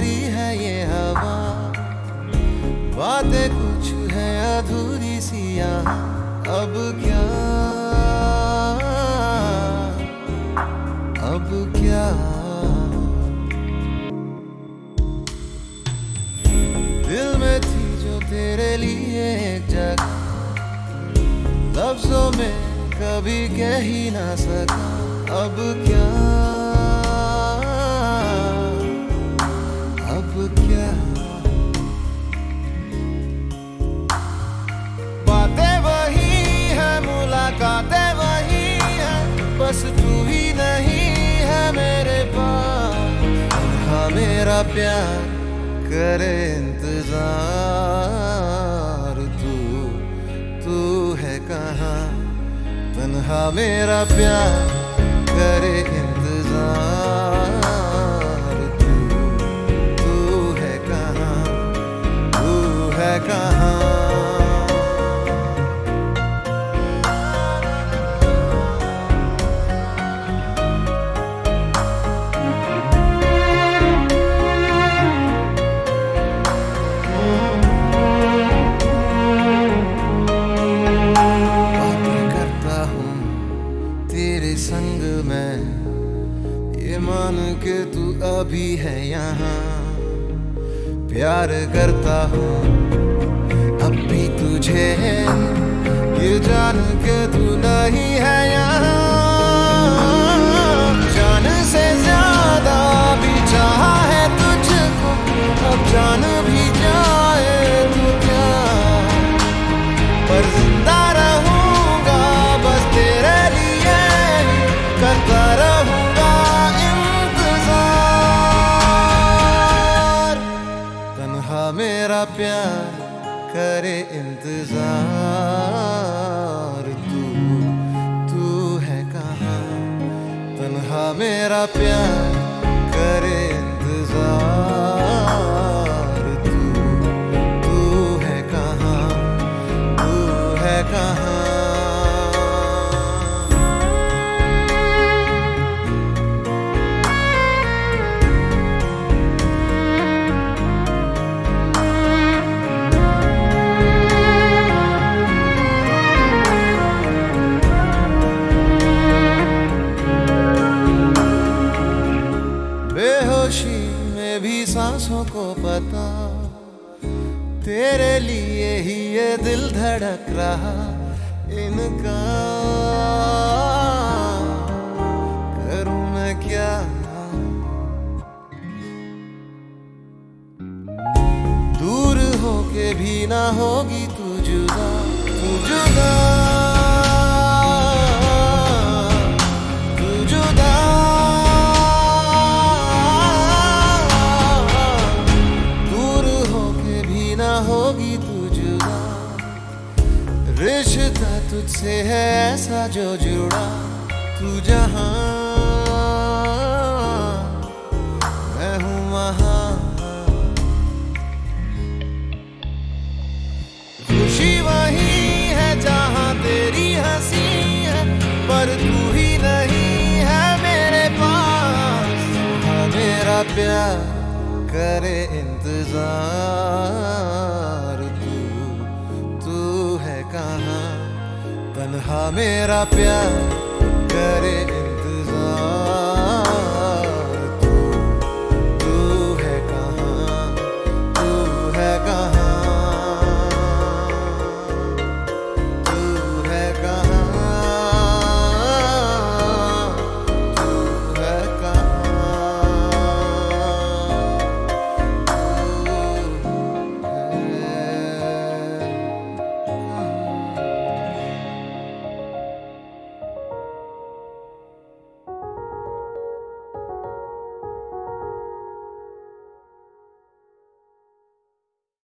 भरी है ये हवा, बातें कुछ है अधूरी सी यहाँ। अब क्या, अब क्या, दिल में थी जो तेरे लिए एक जगह, लफ्जों में कभी कह ही ना सका। अब क्या, अब क्या, बातें वही है, मुलाकातें वही है, बस तू ही नहीं है मेरे पास। हाँ मेरा प्यार करे इंतजार, तू है कहाँ। तन्हा मेरा प्यार करे इंतजार, तू है कहाँ, तू है कहाँ। तेरे संग में ये मान के तू अभी है यहाँ, प्यार करता हूँ अब भी तुझे, ये जान के तू नहीं है यहाँ। जान से ज्यादा भी चाहा है तुझको, अब जान भी जाए तो क्या, पर जिंदा रहूंगा बस तेरे लिए, करता रहूंगा इंतजार। तन्हा मेरा प्यार करे इंतजार, तू है कहाँ। तन्हा मेरा प्यार करे इंतजार, तू है कहाँ, तू है कहाँ। बेहोशी में भी सांसों को पता, तेरे लिए ही ये दिल धड़क रहा। इनका करूं मैं क्या, दूर होके भी ना होगी तू जुदा, तू जुदा, तू जुदा। होगी तू जुदा, रिश्ता तुझसे है ऐसा जो जुड़ा। तू जहां मैं हूं वहां, खुशी वही है जहां तेरी हंसी है, पर तू ही नहीं है मेरे पास। हाँ मेरा प्यार करे इंतजार, तू है कहाँ। तन्हा मेरा प्यार करे